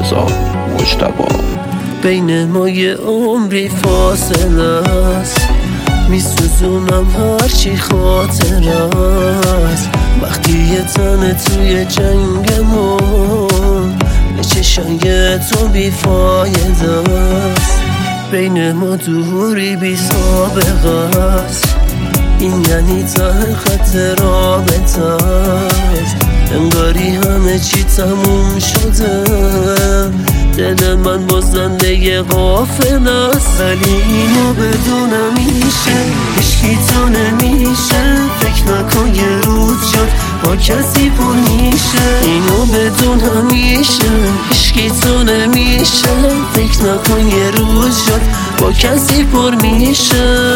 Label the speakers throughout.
Speaker 1: رضا مجتبی.
Speaker 2: بین ما یه عمری فاصله است، میسوزونم هرچی خاطر است. وقتی یه تنه توی جنگمون به چشای تو بیفایده است. بین ما دوری بی سابقه است، این یعنی ته خط رابطه است. انگاری همه چی تموم شده، دل من با زنده غافل است. ولی اینو بدونم میشه، عشقی تو نمیشه. فکر نکن یه روز شد با کسی پر میشه. اینو بدونم میشه، عشقی تو نمیشه. فکر نکن یه روز شد با کسی پر میشه.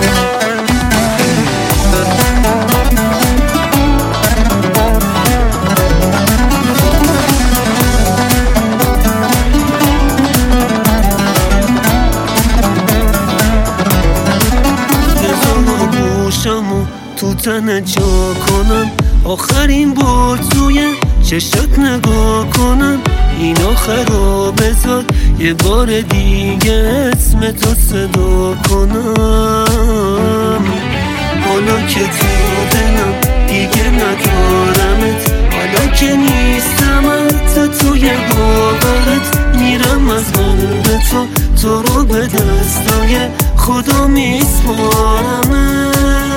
Speaker 2: تو تنه جا کنم، آخرین بار توی چشت نگاه کنم. اینو خراب بذار یه بار دیگه اسم تو صدا کنم. حالا که تو دلم دیگه ندارمت، حالا که نیستم حتی توی باورت. میرم از قلب تو رو به دستای خدا میسپارمت.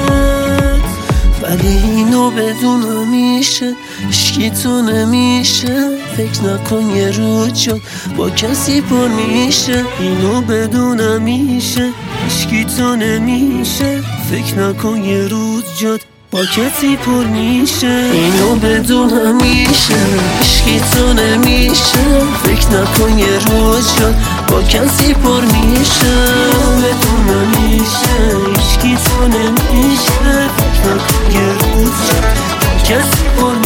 Speaker 2: ولی اینو بدونم میشه، عشقی تو نمیشه. فکر نکن یه روز شد با کسی پر میشه. اینو بدونم میشه، عشقی تو نمیشه. فکر نکن یه روز شد با کسی پر میشه. اینو بدونم میشه، عشقی تو نمیشه. فکر نکن یه روز شد با کسی پر میشه. بدونم میشه، عشقی تو نمیشه. فکر نکن یه روز شد با کسی پر میشه.